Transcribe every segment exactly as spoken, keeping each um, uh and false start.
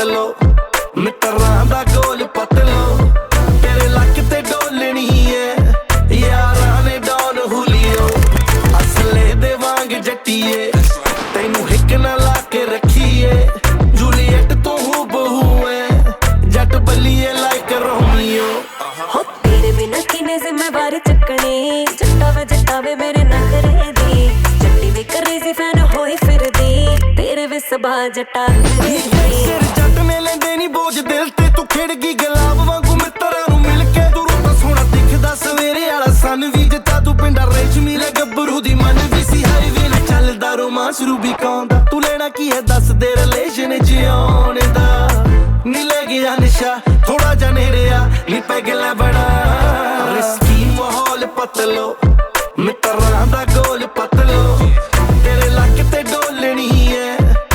लो मित्रां दा गोल पतलो तेरे लक ते डोलनी है यारां ने डॉन हुलियो असले दे वांग जट्टीए तैनू हिक ना ला के रखीए जूलियट तू बहू है जट बलिए लाइक रोमियो हो तेरे बिना किने जिम्मेवार चकने जट्टा वे जट्टा वे मेरे नखरे दी जट्टी वे क्रेजी फैन होई फिर दी तेरे वे सबा जट्टा सिर जट ने लेंदे नी बोझ दिल ते तू खिड़ गई गुलाब वांगू मित्रां नू मिल के तू रूप सोहना दिखदा सवेरे वाला सन वी जिता तू पिंडा रेशमी ले गब्बरू दी मन वी सी हाईवे ने चलदा रोमांस रूबी कौंदा तू लेना की है दस दे रिलेशन जियोने दा नी ले गया निशा थोड़ा जा नेड़े आ नी पैगला बड़ा रिस्की माहौल पतलो मित्रां दा गोल पतलो तेरे लक ते डोलनी है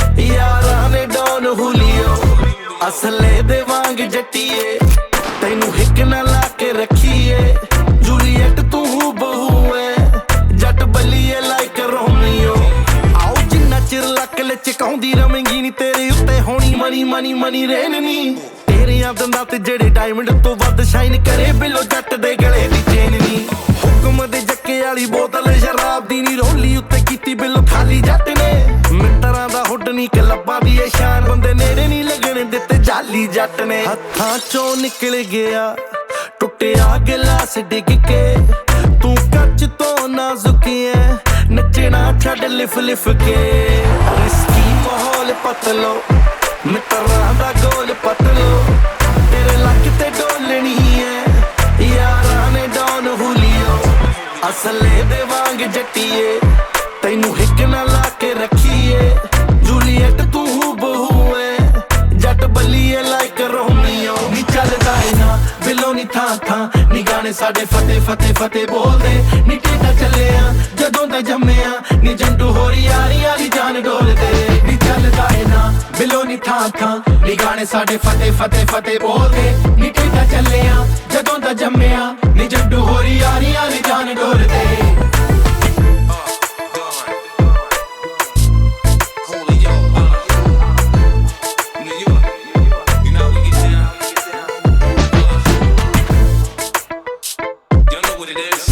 यारां ने डॉन हुलियो असले दे वांग जट्टीए तैनू हिक ना ला के रखीए जूलियट तू बहू है जट बलिए लाइक रोमियो आओ जिन्ना चिर लक लचकाउंदी रवेंगी नी तेरे उत्ते होनी मनी मनी मनी रहनी तेरियां दंदां ते जेड़े डायमंड तो वध शाइन करे बिलो जट दे गले दी चेन नी हुक्म दे जक्के वाली बोतल शराब दी नी रोली उत्ते कीती बिलो खाली जट ने मित्रां दा हुड नी क्लब्बां दी ए शान बंदे नेड़े नी लगने दित्ते जाली जट ने हत्थां चों निकल गया टुटिया गिलास डिग के तू कच तो नाजुक है नचना छड़ लिफ लिफ के रिस्की माहौल पतलो मित्रां दा गोल पतलो तेरे लक ते डोलनी है यारां ने डॉन हुलियो असले दे वांग जट्टीए तैनू हिक ना ला के रखीए जूलियट तू बहू है जट बलिए लाइक रोमियो नी चलदा है ना बिलो नी थां थां नी गाने साडे फते फते फते बोलदे नी टेढ़ा चलिया जदों दा जम्मिया नी जंटू होरी यारी यारी जान डोलदे नी चलदा है ना बिलो नी थां थां नी गाने साडे फते फते फते बोलदे नी टेढ़ा चलिया जदों दा जम्मिया नी जंटू होरी यारी यारी जान डोलदे What it is.